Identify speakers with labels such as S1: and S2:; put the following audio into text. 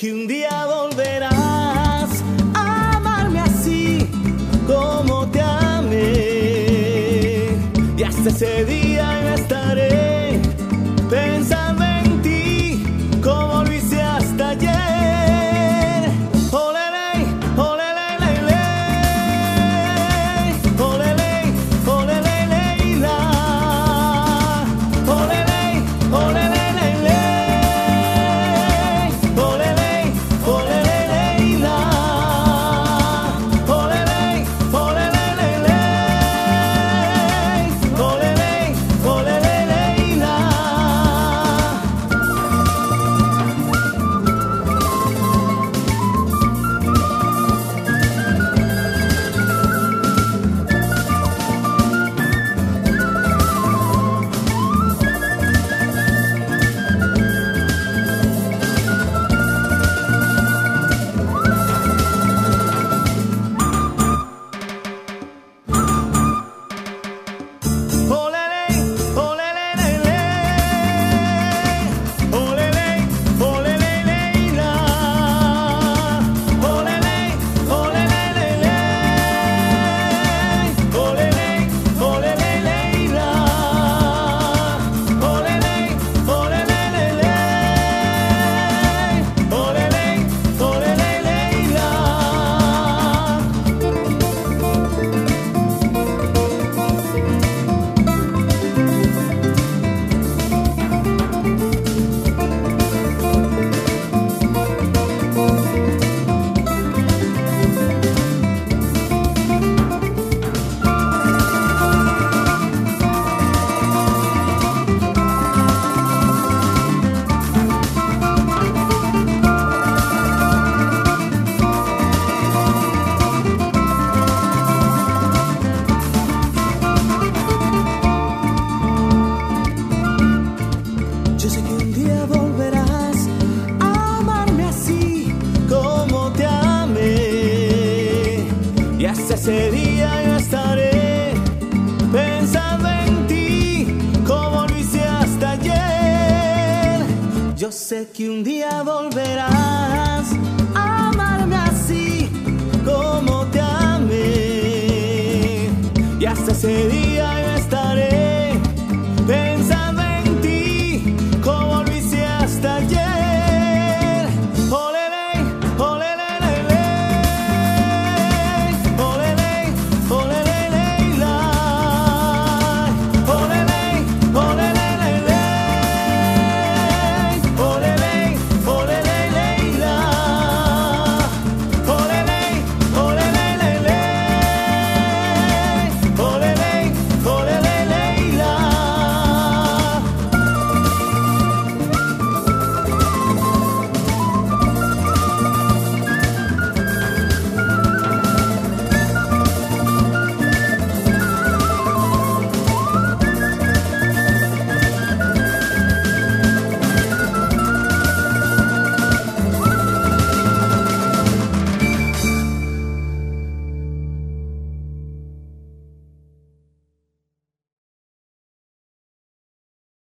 S1: que un día volverás a amarme así como te amé. Y hasta ese día yo estaré pensando en ti como lo hice hasta ayer. Olele, olele, lele. Olele, olele, leila. Olele, olele, lele. Olele, olele, leila. Olele, olele, lele. Olele, olele, leila. Olele, olele, lele. Olele, olele, leila. Olele, olele, lele. Olele, olele, leila. Olele, olele, lele. Olele, olele, leila. Yo sé que un día volverás a amarme así como te amé. Y hasta ese día yo estaré pensando en ti como lo hice hasta ayer. Yo sé que un día volverás a amarme así como te amé. Y hasta ese día